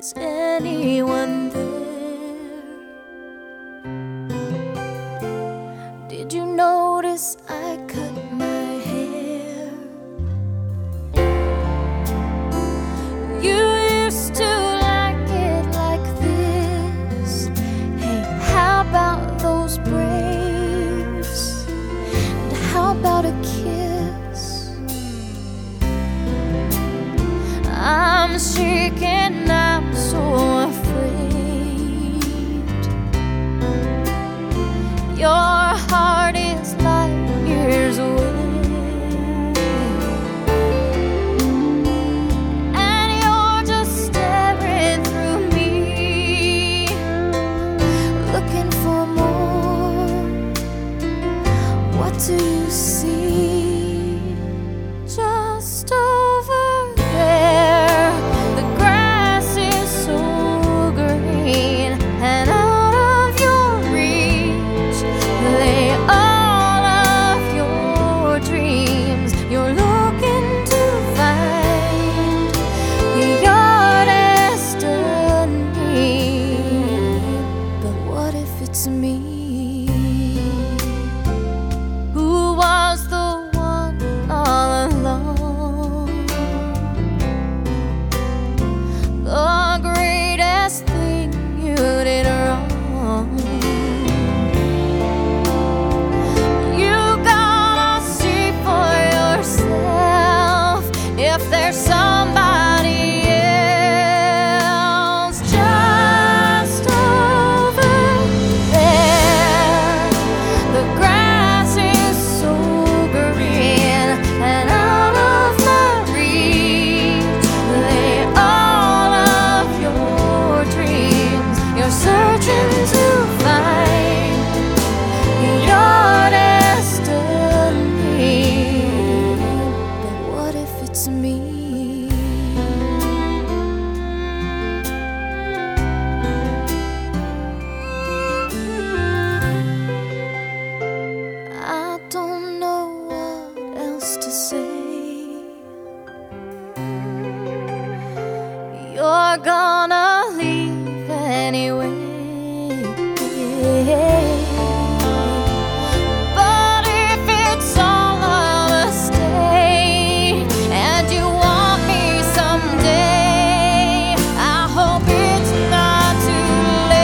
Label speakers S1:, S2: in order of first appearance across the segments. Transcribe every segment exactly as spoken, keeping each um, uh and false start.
S1: Is anyone there? Did you notice I cut my hair? You used to like it like this. Hey, how about those braids? And how about a kiss? I'm shaking, I'm so afraid. Your heart is light years away, and you're just staring through me, looking for more. What do you see? Just over there, the grass is so green, and out of your reach lay all of your dreams. You're looking to find your destiny, but what if it's me? Who was the one all along? The greatest thing you did wrong. You gotta see for yourself if there's somebody else just over there. The grass is so green, and out of my reach lay all of your dreams. You're searching to find your destiny, but what if it's me? I don't know what else to say. You're gonna leave anyway. But if it's all a mistake and you want me someday, I hope it's not too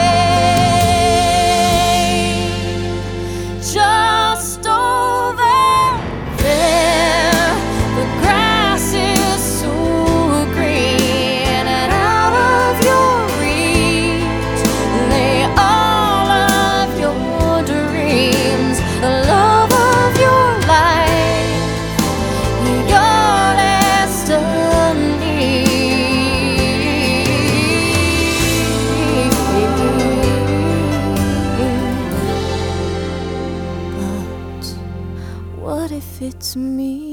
S1: late. Just over there, the grass is so green, and out of your reach lay all of your dreams, the love of your life, your destiny. But what if it's me?